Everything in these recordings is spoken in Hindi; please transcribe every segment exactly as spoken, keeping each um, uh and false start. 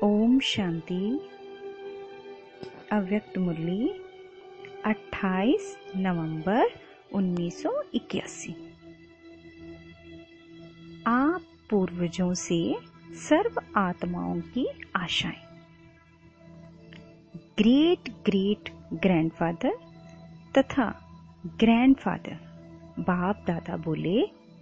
ओम शांति। अव्यक्त मुरली अट्ठाईस नवंबर उन्नीस सौ इक्यासी। आप पूर्वजों से सर्व आत्माओं की आशाएं। ग्रेट ग्रेट ग्रैंडफादर तथा ग्रैंडफादर बाप दादा बोले,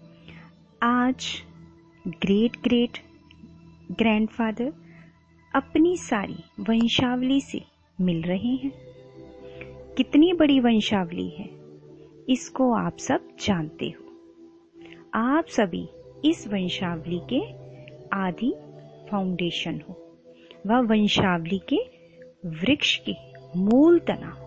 आज ग्रेट ग्रेट ग्रैंडफादर अपनी सारी वंशावली से मिल रहे हैं। कितनी बड़ी वंशावली है, इसको आप सब जानते हो। आप सभी इस वंशावली के आदि फाउंडेशन हो, वह वंशावली के वृक्ष के मूल तना हो।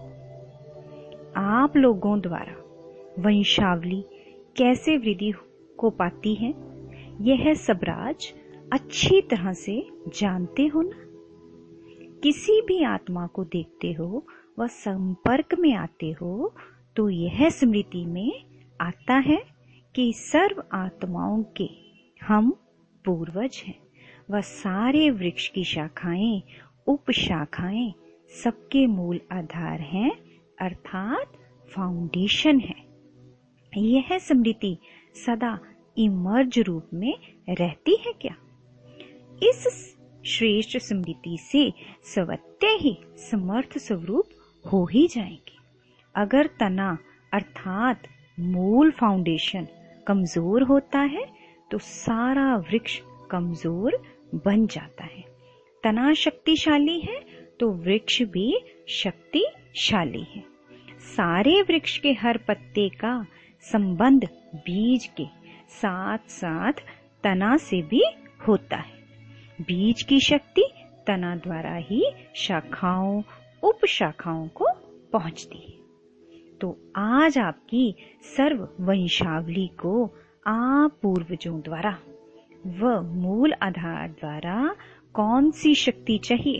आप लोगों द्वारा वंशावली कैसे वृद्धि को पाती है, यह सबराज अच्छी तरह से जानते हो ना। किसी भी आत्मा को देखते हो, वह संपर्क में आते हो, तो यह स्मृति में आता है कि सर्व आत्माओं के हम पूर्वज हैं। वह सारे वृक्ष की शाखाएं, उपशाखाएं सबके मूल आधार हैं, अर्थात फाउंडेशन है। यह स्मृति सदा इमर्ज रूप में रहती है क्या? इस श्रेष्ठ स्मृति से स्वतः ही समर्थ स्वरूप हो ही जाएंगे। अगर तना अर्थात मूल फाउंडेशन कमजोर होता है तो सारा वृक्ष कमजोर बन जाता है। तना शक्तिशाली है तो वृक्ष भी शक्तिशाली है। सारे वृक्ष के हर पत्ते का संबंध बीज के साथ साथ तना से भी होता है। बीज की शक्ति तना द्वारा ही शाखाओं उपशाखाओं को पहुंचती है। तो आज आपकी सर्व वंशावली को आप पूर्वजों द्वारा व मूल आधार द्वारा कौन सी शक्ति चाहिए?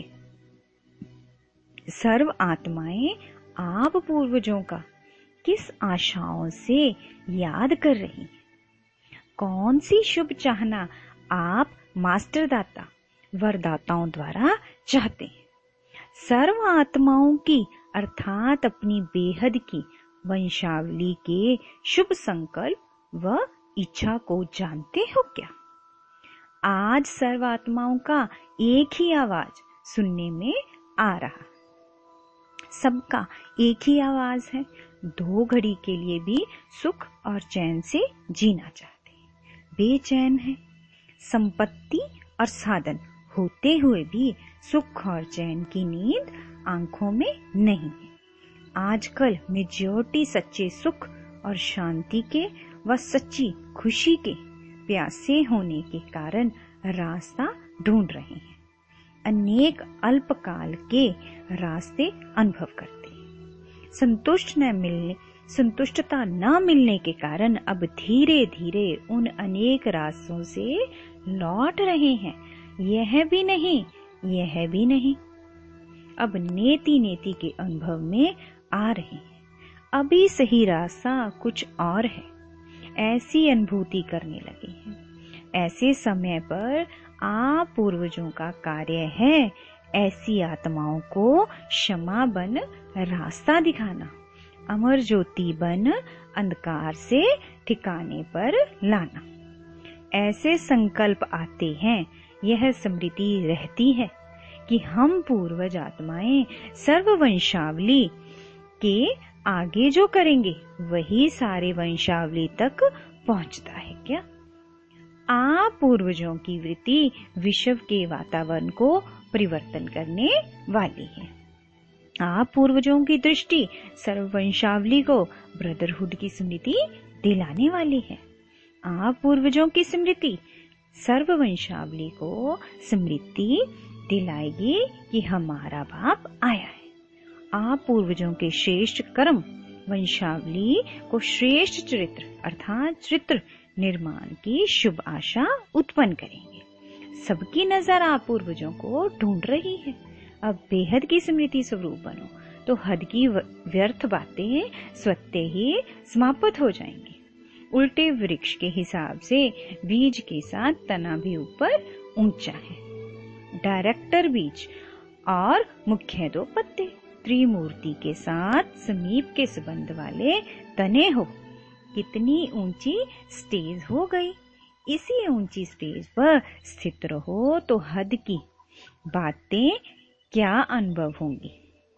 सर्व आत्माएं आप पूर्वजों का किस आशाओं से याद कर रही हैं? कौन सी शुभ चाहना आप मास्टर दाता वरदाताओं द्वारा चाहते हैं? सर्व आत्माओं की अर्थात अपनी बेहद की वंशावली के शुभ संकल्प व इच्छा को जानते हो क्या? आज सर्व आत्माओं का एक ही आवाज सुनने में आ रहा। सबका एक ही आवाज है, दो घड़ी के लिए भी सुख और चैन से जीना चाहते हैं, बेचैन है। संपत्ति और साधन होते हुए भी सुख और चैन की नींद आंखों में नहीं है। आजकल मेजॉरिटी सच्चे सुख और शांति के व सच्ची खुशी के प्यासे होने के कारण रास्ता ढूंढ रहे हैं। अनेक अल्पकाल के रास्ते अनुभव करते हैं। संतुष्ट न मिलने संतुष्टता न मिलने के कारण अब धीरे धीरे उन अनेक रास्तों से लौट रहे हैं। यह भी नहीं, यह भी नहीं, अब नेति नेति के अनुभव में आ रहे हैं। अभी सही रास्ता कुछ और है, ऐसी अनुभूति करने लगे हैं। ऐसे समय पर आप पूर्वजों का कार्य है ऐसी आत्माओं को क्षमा बन रास्ता दिखाना, अमर ज्योति बन अंधकार से ठिकाने पर लाना। ऐसे संकल्प आते हैं, यह स्मृति रहती है कि हम पूर्वज आत्माएं सर्व वंशावली के आगे जो करेंगे वही सारे वंशावली तक पहुंचता है क्या? आप पूर्वजों की वृत्ति विश्व के वातावरण को परिवर्तन करने वाली है। आप पूर्वजों की दृष्टि सर्ववंशावली को ब्रदरहुड की स्मृति दिलाने वाली है। आप पूर्वजों की स्मृति सर्ववंशावली को स्मृति दिलाएगी कि हमारा बाप आया है। आप पूर्वजों के श्रेष्ठ कर्म वंशावली को श्रेष्ठ चरित्र अर्थात चरित्र निर्माण की शुभ आशा उत्पन्न करेंगे। सबकी नजर आप पूर्वजों को ढूंढ रही है। अब बेहद की स्मृति स्वरूप बनो तो हद की व्यर्थ बातें स्वतः ही समाप्त हो जाएंगी। उल्टे वृक्ष के हिसाब से बीज के साथ तना भी ऊपर ऊंचा है। डायरेक्टर बीज और मुख्य दो पत्ते, त्रिमूर्ति के साथ समीप के संबंध वाले तने हो। कितनी ऊंची स्टेज हो गई। इसी ऊंची स्टेज पर स्थित रहो तो हद की बातें क्या अनुभव होंगी।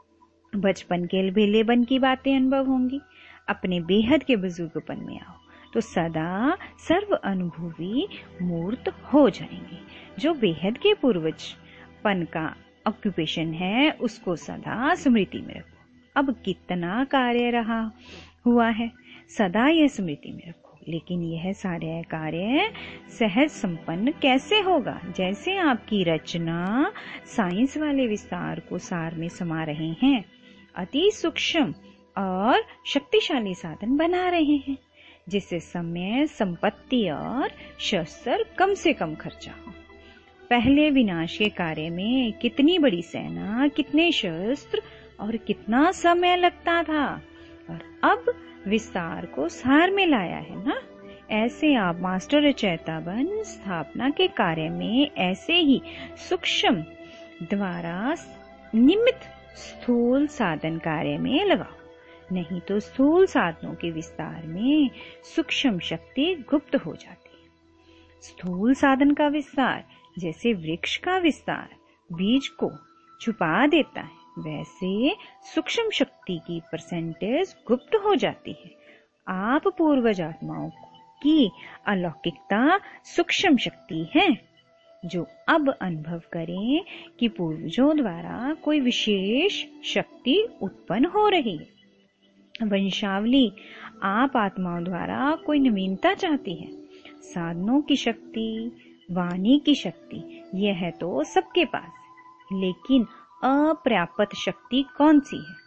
बचपन के बेलेपन की बातें अनुभव होंगी। अपने बेहद के बुजुर्गपन में आओ तो सदा सर्व अनुभवी मूर्त हो जाएंगे। जो बेहद के पूर्वजपन का ऑक्यूपेशन है उसको सदा स्मृति में रखो। अब कितना कार्य रहा हुआ है सदा यह स्मृति में रखो। लेकिन यह सारे कार्य सहज संपन्न कैसे होगा? जैसे आपकी रचना साइंस वाले विस्तार को सार में समा रहे हैं, अति सूक्ष्म और शक्तिशाली साधन बना रहे हैं, जिससे समय, संपत्ति और शस्त्र कम से कम खर्चा हो। पहले विनाश के कार्य में कितनी बड़ी सेना, कितने शस्त्र और कितना समय लगता था, और अब विस्तार को सार में लाया है ना। ऐसे आप मास्टर रचयिता बन स्थापना के कार्य में ऐसे ही सूक्ष्म द्वारा निमित्त स्थूल साधन कार्य में लगाओ। नहीं तो स्थूल साधनों के विस्तार में सूक्ष्म शक्ति गुप्त हो जाती है। स्थूल साधन का विस्तार जैसे वृक्ष का विस्तार बीज को छुपा देता है, वैसे सूक्ष्म शक्ति की परसेंटेज गुप्त हो जाती है। आप पूर्वज आत्माओं की अलौकिकता सूक्ष्म शक्ति है, जो अब अनुभव करें कि पूर्वजों द्वारा कोई विशेष शक्ति उत्पन्न हो रही है। वंशावली आप आत्माओं द्वारा कोई नवीनता चाहती है। साधनों की शक्ति, वाणी की शक्ति, यह तो सबके पास है, लेकिन अपर्याप्त शक्ति कौन सी है?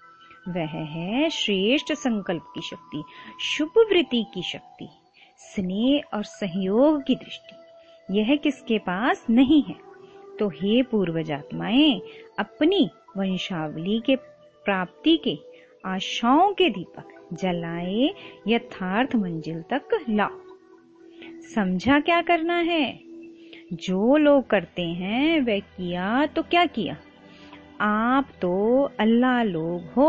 वह है श्रेष्ठ संकल्प की शक्ति, शुभ वृत्ति की शक्ति, स्नेह और सहयोग की दृष्टि। यह किसके पास नहीं है? तो हे पूर्वज आत्माएं, अपनी वंशावली के प्राप्ति के आशाओं के दीपक जलाए यथार्थ मंजिल तक लाओ। समझा क्या करना है? जो लोग करते हैं वह किया तो क्या किया। आप तो अल्लाह लोग हो,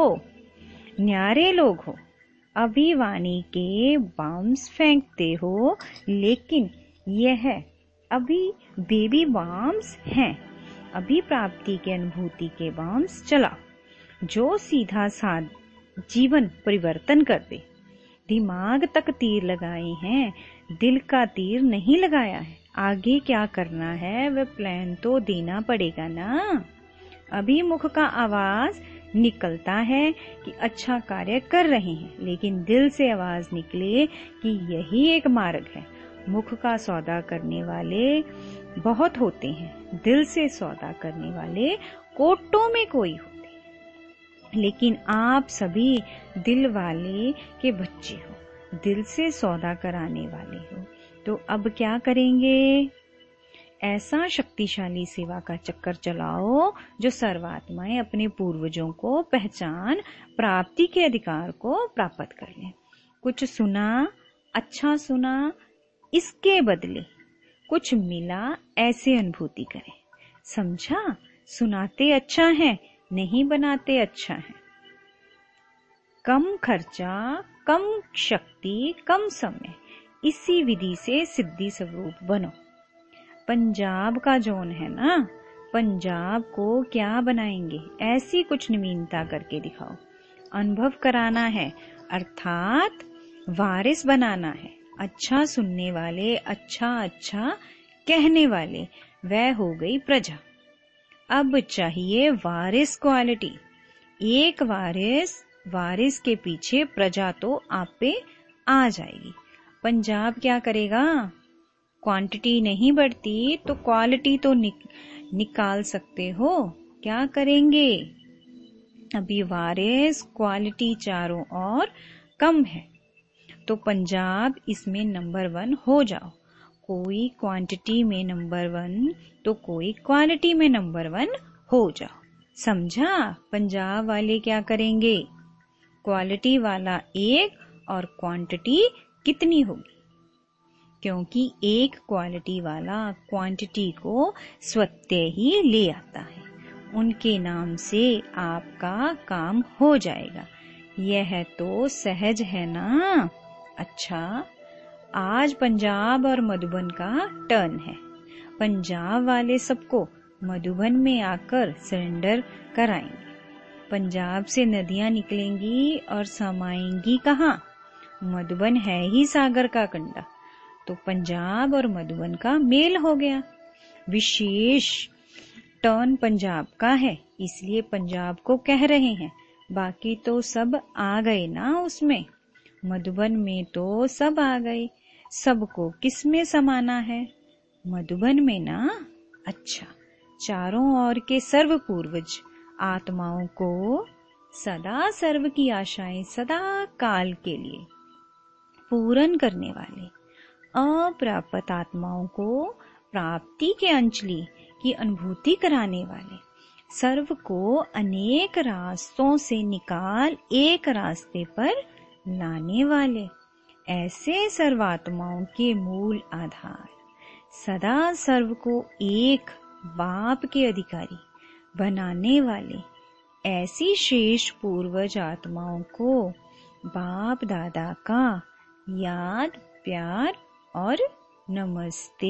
न्यारे लोग हो, अभी वाणी के बम्स फेंकते हो, लेकिन यह अभी बेबी बम्स हैं। अभी प्राप्ति के अनुभूति के बम्स चलाओ, जो सीधा साध जीवन परिवर्तन कर दे। दिमाग तक तीर लगाए हैं, दिल का तीर नहीं लगाया है। आगे क्या करना है वह प्लान तो देना पड़ेगा ना। अभी मुख का आवाज निकलता है कि अच्छा कार्य कर रहे हैं, लेकिन दिल से आवाज निकले कि यही एक मार्ग है। मुख का सौदा करने वाले बहुत होते हैं, दिल से सौदा करने वाले कोटों में कोई होते हैं। लेकिन आप सभी दिल वाले के बच्चे हो, दिल से सौदा कराने वाले हो। तो अब क्या करेंगे? ऐसा शक्तिशाली सेवा का चक्कर चलाओ जो सर्वात्माएं अपने पूर्वजों को पहचान प्राप्ति के अधिकार को प्राप्त कर लें। कुछ सुना, अच्छा सुना, इसके बदले कुछ मिला, ऐसे अनुभूति करें। समझा? सुनाते अच्छा है, नहीं बनाते अच्छा है। कम खर्चा, कम शक्ति, कम समय, इसी विधि से सिद्धि स्वरूप बनो। पंजाब का जोन है ना, पंजाब को क्या बनाएंगे? ऐसी कुछ नवीनता करके दिखाओ। अनुभव कराना है, अर्थात वारिस बनाना है। अच्छा सुनने वाले, अच्छा अच्छा कहने वाले, वह हो गई प्रजा। अब चाहिए वारिस क्वालिटी। एक वारिस, वारिस के पीछे प्रजा तो आप पे आ जाएगी। पंजाब क्या करेगा? क्वांटिटी नहीं बढ़ती तो क्वालिटी तो निक, निकाल सकते हो। क्या करेंगे? अभी वारिस, क्वालिटी चारों ओर कम है, तो पंजाब इसमें नंबर वन हो जाओ। कोई क्वांटिटी में नंबर वन तो कोई क्वालिटी में नंबर वन हो जाओ। समझा? पंजाब वाले क्या करेंगे? क्वालिटी वाला एक और क्वांटिटी कितनी होगी? क्योंकि एक क्वालिटी वाला क्वांटिटी को स्वतः ही ले आता है। उनके नाम से आपका काम हो जाएगा। यह तो सहज है ना। अच्छा, आज पंजाब और मधुबन का टर्न है। पंजाब वाले सबको मधुबन में आकर सरेंडर कराएंगे। पंजाब से नदियां निकलेंगी और समाएंगी कहाँ? मधुबन है ही सागर का कंडा, तो पंजाब और मधुबन का मेल हो गया। विशेष टर्न पंजाब का है, इसलिए पंजाब को कह रहे हैं। बाकी तो सब आ गए ना उसमें। मधुबन में तो सब आ गए। सबको किस में समाना है? मधुबन में ना। अच्छा, चारों ओर के सर्व पूर्वज आत्माओं को सदा सर्व की आशाएं सदा काल के लिए पूर्ण करने वाले, अप्राप्त आत्माओं को प्राप्ति के अंजलि की अनुभूति कराने वाले, सर्व को अनेक रास्तों से निकाल एक रास्ते पर लाने वाले, ऐसे सर्वात्माओं के मूल आधार, सदा सर्व को एक बाप के अधिकारी बनाने वाले, ऐसी शेष पूर्वज आत्माओं को बाप दादा का याद, प्यार और नमस्ते।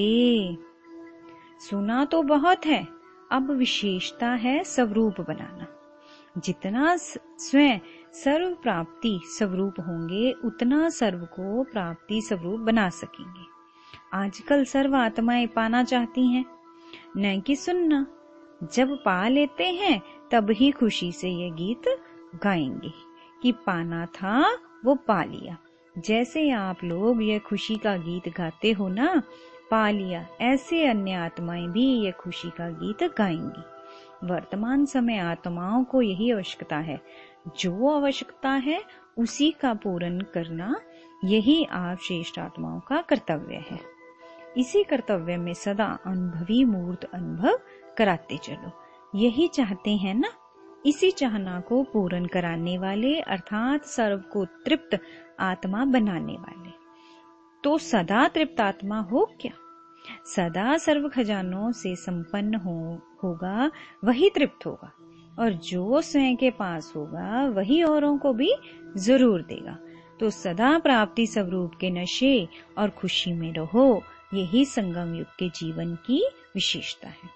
सुना तो बहुत है, अब विशेषता है स्वरूप बनाना। जितना स्वयं सर्व प्राप्ति स्वरूप होंगे, उतना सर्व को प्राप्ति स्वरूप बना सकेंगे। आजकल सर्व आत्माएं पाना चाहती हैं, न कि सुनना। जब पा लेते हैं तब ही खुशी से ये गीत गाएंगे कि पाना था वो पा लिया। जैसे आप लोग ये खुशी का गीत गाते हो ना, पा लिया, ऐसे अन्य आत्माएं भी ये खुशी का गीत गाएंगी। वर्तमान समय आत्माओं को यही आवश्यकता है। जो आवश्यकता है उसी का पूर्ण करना, यही आप श्रेष्ठ आत्माओं का कर्तव्य है। इसी कर्तव्य में सदा अनुभवी मूर्त अनुभव कराते चलो। यही चाहते हैं ना। इसी चाहना को पूर्ण कराने वाले अर्थात सर्व को तृप्त आत्मा बनाने वाले। तो सदा तृप्त आत्मा हो क्या? सदा सर्व खजानों से संपन्न हो होगा वही तृप्त होगा, और जो स्वयं के पास होगा वही औरों को भी जरूर देगा। तो सदा प्राप्ति स्वरूप के नशे और खुशी में रहो। यही संगम युग के जीवन की विशेषता है।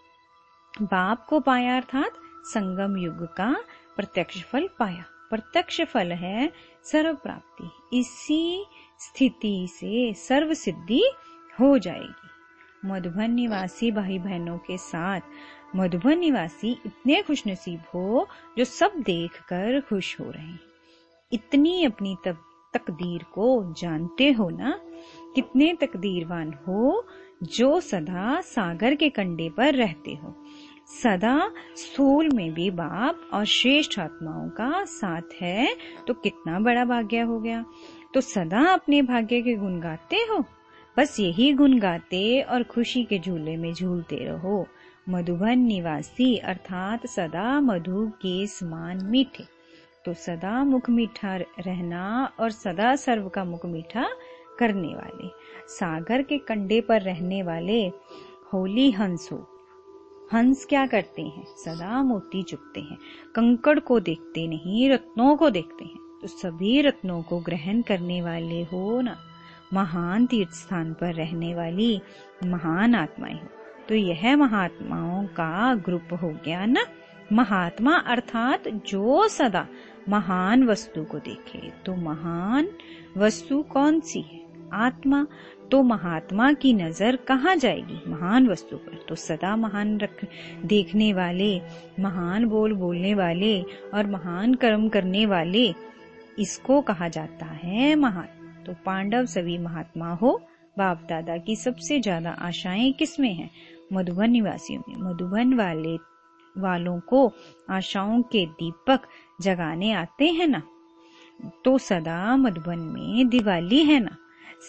बाप को पाया अर्थात संगम युग का प्रत्यक्ष फल पाया। प्रत्यक्ष फल है सर्व प्राप्ति। इसी स्थिति से सर्व सिद्धि हो जाएगी। मधुबन निवासी भाई बहनों के साथ मधुबन निवासी इतने खुशनसीब हो जो सब देखकर खुश हो रहे हैं। इतनी अपनी तब तकदीर को जानते हो ना। कितने तकदीरवान हो जो सदा सागर के कंडे पर रहते हो। सदा स्थूल में भी बाप और श्रेष्ठ आत्माओं का साथ है, तो कितना बड़ा भाग्य हो गया। तो सदा अपने भाग्य के गुण गाते हो। बस यही गुण गाते और खुशी के झूले में झूलते रहो। मधुबन निवासी अर्थात सदा मधु के समान मीठे। तो सदा मुख मीठा रहना और सदा सर्व का मुख मीठा करने वाले, सागर के कंडे पर रहने वाले होली हंस हो। हंस क्या करते हैं? सदा मोती चुगते हैं। कंकड़ को देखते नहीं, रत्नों को देखते हैं। तो सभी रत्नों को ग्रहण करने वाले हो ना। महान तीर्थ स्थान पर रहने वाली महान आत्माएं हो। तो यह महात्माओं का ग्रुप हो गया ना। महात्मा अर्थात जो सदा महान वस्तु को देखे। तो महान वस्तु कौन सी है? आत्मा। तो महात्मा की नजर कहाँ जाएगी? महान वस्तु पर। तो सदा महान रख देखने वाले, महान बोल बोलने वाले और महान कर्म करने वाले, इसको कहा जाता है महान। तो पांडव सभी महात्मा हो। बाप दादा की सबसे ज्यादा आशाएं किसमें हैं? मधुबन निवासियों में। मधुबन वाले वालों को आशाओं के दीपक जगाने आते हैं ना। तो सदा मधुबन में दिवाली है ना।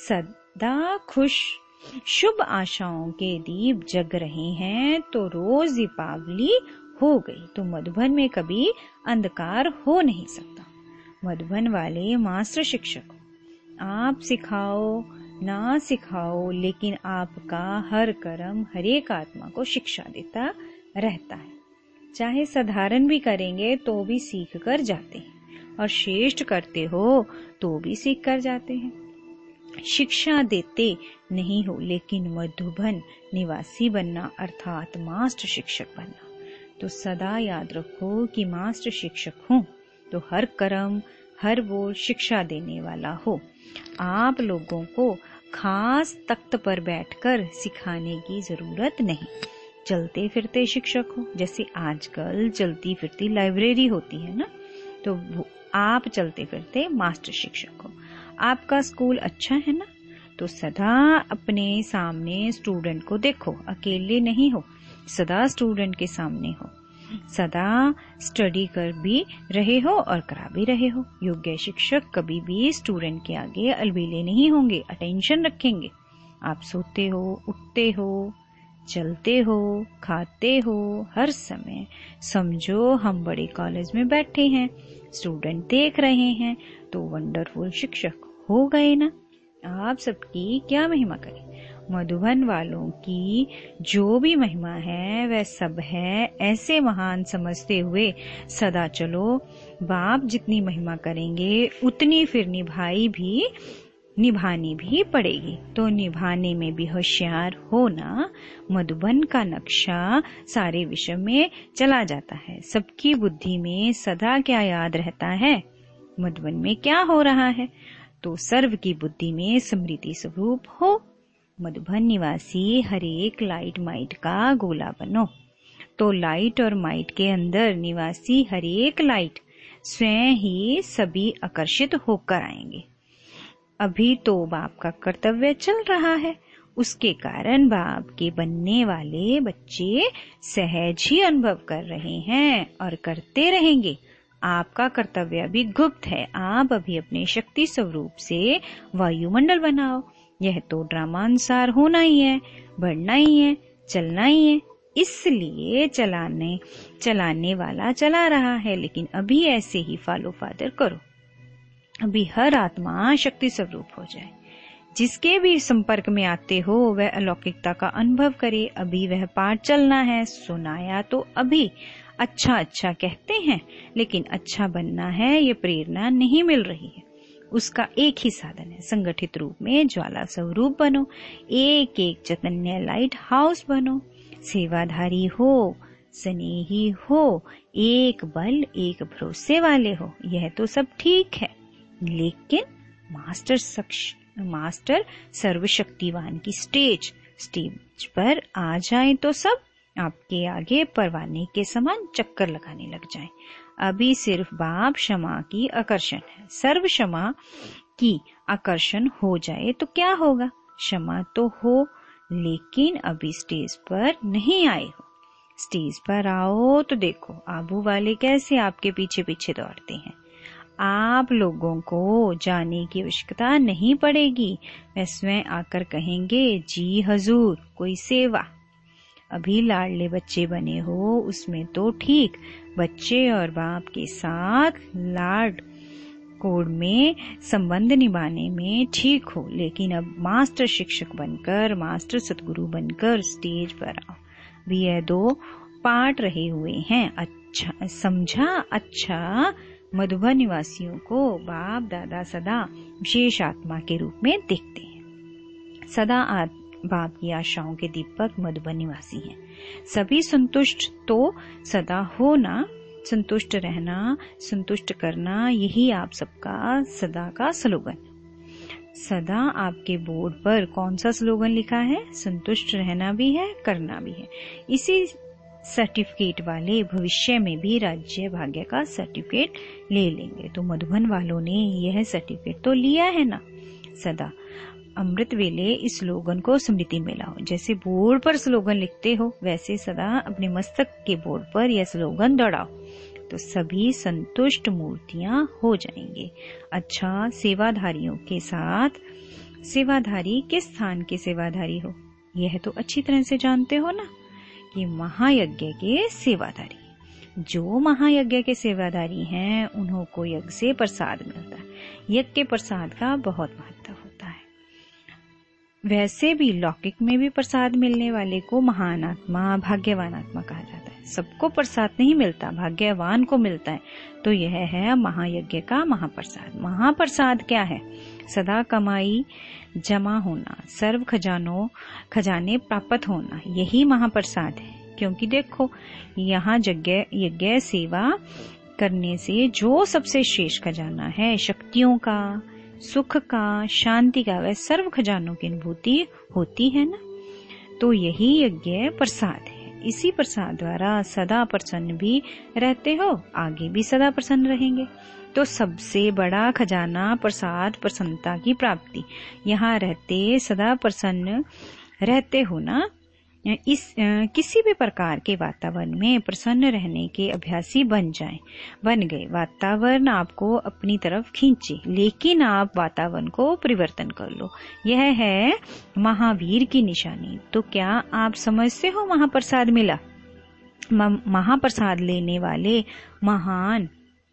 सदा खुश शुभ आशाओं के दीप जग रहे हैं, तो रोज दीपावली हो गई। तो मधुबन में कभी अंधकार हो नहीं सकता। मधुबन वाले मास्टर शिक्षक, आप सिखाओ ना सिखाओ, लेकिन आपका हर कर्म हर एक आत्मा को शिक्षा देता रहता है। चाहे साधारण भी करेंगे तो भी सीख कर जाते हैं, और श्रेष्ठ करते हो तो भी सीख कर जाते हैं। शिक्षा देते नहीं हो, लेकिन मधुबन निवासी बनना अर्थात मास्टर शिक्षक बनना। तो सदा याद रखो कि मास्टर शिक्षक हूँ तो हर कर्म हर बोल शिक्षा देने वाला हो। आप लोगों को खास तख्त पर बैठकर सिखाने की जरूरत नहीं, चलते फिरते शिक्षक हो। जैसे आजकल चलती फिरती लाइब्रेरी होती है ना, तो आप चलते फिरते मास्टर शिक्षक हो। आपका स्कूल अच्छा है ना, तो सदा अपने सामने स्टूडेंट को देखो, अकेले नहीं हो, सदा स्टूडेंट के सामने हो, सदा स्टडी कर भी रहे हो और करा भी रहे हो। योग्य शिक्षक कभी भी स्टूडेंट के आगे अलबेले नहीं होंगे, अटेंशन रखेंगे। आप सोते हो, उठते हो, चलते हो, खाते हो, हर समय समझो हम बड़े कॉलेज में बैठे हैं, स्टूडेंट देख रहे हैं, तो वंडरफुल शिक्षक हो गए ना। आप सबकी क्या महिमा करें। मधुबन वालों की जो भी महिमा है वह सब है ऐसे महान समझते हुए सदा चलो। बाप जितनी महिमा करेंगे उतनी फिर निभाई भी निभानी भी पड़ेगी, तो निभाने में भी होशियार होना। मधुबन का नक्शा सारे विश्व में चला जाता है। सबकी बुद्धि में सदा क्या याद रहता है, मधुबन में क्या हो रहा है, तो सर्व की बुद्धि में स्मृति स्वरूप हो। मधुबन निवासी हर एक लाइट माइट का गोला बनो, तो लाइट और माइट के अंदर निवासी हर एक लाइट स्वयं ही सभी आकर्षित होकर आएंगे। अभी तो बाप का कर्तव्य चल रहा है, उसके कारण बाप के बनने वाले बच्चे सहज ही अनुभव कर रहे हैं और करते रहेंगे। आपका कर्तव्य भी गुप्त है। आप अभी अपने शक्ति स्वरूप से वायुमंडल बनाओ। यह तो ड्रामानुसार होना ही है, बढ़ना ही है, चलना ही है। इसलिए चलाने चलाने वाला चला रहा है, लेकिन अभी ऐसे ही फॉलो फादर करो। अभी हर आत्मा शक्ति स्वरूप हो जाए। जिसके भी संपर्क में आते हो वह अलौकिकता का अनुभव करे। अभी वह पाठ चलना है, सुनाया तो अभी अच्छा अच्छा कहते हैं, लेकिन अच्छा बनना है ये प्रेरणा नहीं मिल रही है। उसका एक ही साधन है, संगठित रूप में ज्वाला स्वरूप बनो, एक एक चैतन्य लाइट हाउस बनो, सेवाधारी हो, स्नेही हो, एक बल एक भरोसे वाले हो। यह तो सब ठीक है, लेकिन मास्टर सक्ष मास्टर सर्वशक्तिवान की स्टेज स्टेज पर आ जाएं तो सब आपके आगे परवाने के समान चक्कर लगाने लग जाएं। अभी सिर्फ बाप क्षमा की आकर्षण है। सर्व क्षमा की आकर्षण हो जाए तो क्या होगा, क्षमा तो हो, लेकिन अभी स्टेज पर नहीं आए हो। स्टेज पर आओ तो देखो आबू वाले कैसे आपके पीछे पीछे दौड़ते हैं। आप लोगों को जाने की आवश्यकता नहीं पड़ेगी, वे स्वयं आकर कहेंगे जी हजूर कोई सेवा। अभी लाडले बच्चे बने हो उसमें तो ठीक, बच्चे और बाप के साथ लाड कोड में संबंध निभाने में ठीक हो, लेकिन अब मास्टर शिक्षक बनकर, मास्टर सतगुरु बनकर स्टेज पर आओ। भी यह दो पाठ रहे हुए हैं। अच्छा समझा। अच्छा, मधुबन निवासियों को बाप दादा सदा विशेष आत्मा के रूप में देखते हैं। सदा बाप की आशाओं के दीपक मधुबन निवासी हैं। सभी संतुष्ट तो सदा होना, संतुष्ट रहना, संतुष्ट करना, यही आप सबका सदा का स्लोगन। सदा आपके बोर्ड पर कौन सा स्लोगन लिखा है? संतुष्ट रहना भी है, करना भी है। इसी सर्टिफिकेट वाले भविष्य में भी राज्य भाग्य का सर्टिफिकेट ले लेंगे। तो मधुबन वालों ने यह सर्टिफिकेट तो लिया है ना। सदा अमृत वेले इस स्लोगन को स्मृति में लाओ। जैसे बोर्ड पर स्लोगन लिखते हो वैसे सदा अपने मस्तक के बोर्ड पर यह स्लोगन दौड़ाओ, तो सभी संतुष्ट मूर्तियां हो जाएंगे। अच्छा, सेवाधारियों के साथ सेवाधारी किस स्थान के सेवाधारी हो यह तो अच्छी तरह से जानते हो ना, कि महायज्ञ के सेवाधारी। जो महायज्ञ के सेवाधारी हैं उन्हों को यज्ञ से प्रसाद मिलता है। यज्ञ के प्रसाद का बहुत महत्व होता है। वैसे भी लौकिक में भी प्रसाद मिलने वाले को महान आत्मा, भाग्यवान आत्मा कहा जाता है। सबको प्रसाद नहीं मिलता, भाग्यवान को मिलता है। तो यह है महायज्ञ का महाप्रसाद। महाप्रसाद क्या है? सदा कमाई जमा होना, सर्व खजानों खजाने प्राप्त होना, यही महाप्रसाद है। क्योंकि देखो, यहाँ यज्ञ यज्ञ सेवा करने से जो सबसे श्रेष्ठ खजाना है, शक्तियों का, सुख का, शांति का, वह सर्व खजानों की अनुभूति होती है ना। तो यही यज्ञ प्रसाद है। इसी प्रसाद द्वारा सदा प्रसन्न भी रहते हो, आगे भी सदा प्रसन्न रहेंगे। तो सबसे बड़ा खजाना प्रसाद, प्रसन्नता की प्राप्ति। यहाँ रहते सदा प्रसन्न रहते हो ना। इस किसी भी प्रकार के वातावरण में प्रसन्न रहने के अभ्यासी बन जाएं, बन गए। वातावरण आपको अपनी तरफ खींचे, लेकिन आप वातावरण को परिवर्तन कर लो। यह है महावीर की निशानी। तो क्या आप समझते हो महाप्रसाद मिला? महाप्रसाद लेने वाले महान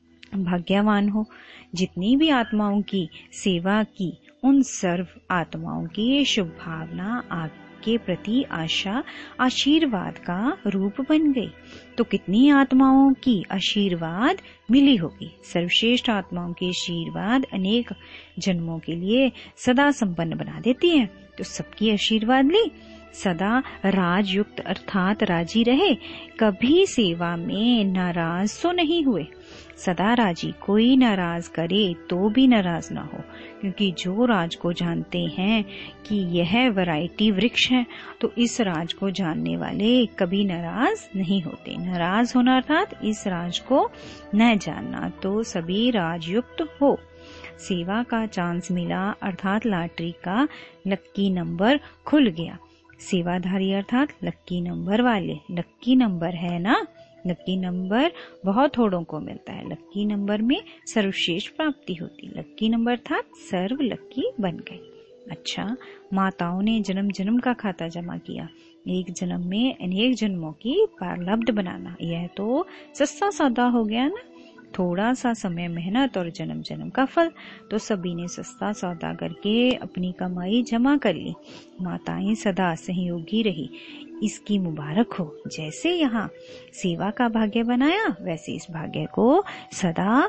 भाग्यवान हो। जितनी भी आत्माओं की सेवा की, उन सर्व आत्माओं की शुभ भावना आप के प्रति आशा आशीर्वाद का रूप बन गई। तो कितनी आत्माओं की आशीर्वाद मिली होगी। सर्वश्रेष्ठ आत्माओं के आशीर्वाद अनेक जन्मों के लिए सदा संपन्न बना देती है। तो सबकी आशीर्वाद ली, सदा राजयुक्त अर्थात राजी रहे, कभी सेवा में नाराज तो नहीं हुए। सदा राजी, कोई नाराज करे तो भी नाराज ना हो। क्योंकि जो राज को जानते हैं कि यह वैरायटी वृक्ष है, तो इस राज को जानने वाले कभी नाराज नहीं होते। नाराज होना अर्थात इस राज को न जानना। तो सभी राजयुक्त हो। सेवा का चांस मिला अर्थात लॉटरी का लक्की नंबर खुल गया। सेवाधारी अर्थात लक्की नंबर वाले। लक्की नंबर है ना, लक्की नंबर बहुत थोड़ों को मिलता है। लक्की नंबर में सर्वश्रेष्ठ प्राप्ति होती। लक्की नंबर था सर्व लक्की बन गई। अच्छा, माताओं ने जन्म जन्म का खाता जमा किया, एक जन्म में अनेक जन्मों की प्रारब्ध बनाना। यह तो सस्ता सौदा हो गया ना। थोड़ा सा समय, मेहनत और जन्म जन्म का फल। तो सभी ने सस्ता सौदा करके अपनी कमाई जमा कर ली। माताएं सदा सहयोगी रही, इसकी मुबारक हो। जैसे यहाँ सेवा का भाग्य बनाया, वैसे इस भाग्य को सदा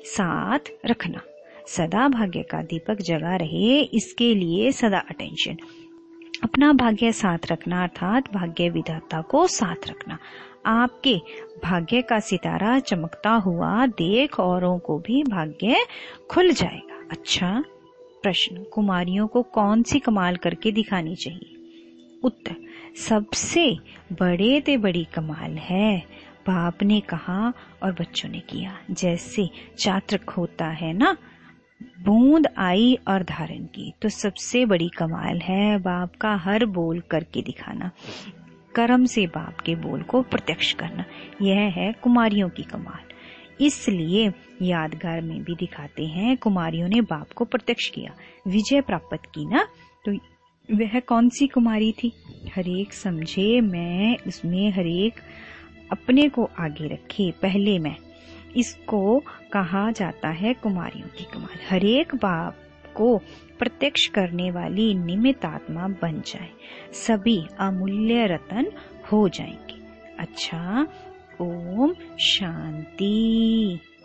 साथ रखना। सदा भाग्य का दीपक जगा रहे, इसके लिए सदा अटेंशन। अपना भाग्य साथ रखना अर्थात भाग्य विधाता को साथ रखना। आपके भाग्य का सितारा चमकता हुआ देख औरों को भी भाग्य खुल जाएगा। अच्छा प्रश्न, कुमारियों को कौन सी कमाल करके दिखानी चाहिए? उत्तर, सबसे बड़े ते बड़ी कमाल है। बाप ने कहा और बच्चों ने किया। जैसे चात्रक होता है ना, बूंद आई और धारण की। तो सबसे बड़ी कमाल है बाप का हर बोल करके दिखाना, कर्म से बाप के बोल को प्रत्यक्ष करना। यह है कुमारियों की कमाल। इसलिए यादगार में भी दिखाते हैं कुमारियों ने बाप को प्रत्यक्ष किया, विजय प्राप्त की ना। तो वह कौन सी कुमारी थी? हरेक समझे मैं, उसमें हरेक अपने को आगे रखे, पहले मैं। इसको कहा जाता है कुमारियों की कमाल। हरेक बाप को प्रत्यक्ष करने वाली निमित्त आत्मा बन जाए, सभी अमूल्य रतन हो जाएंगे। अच्छा, ओम शांति।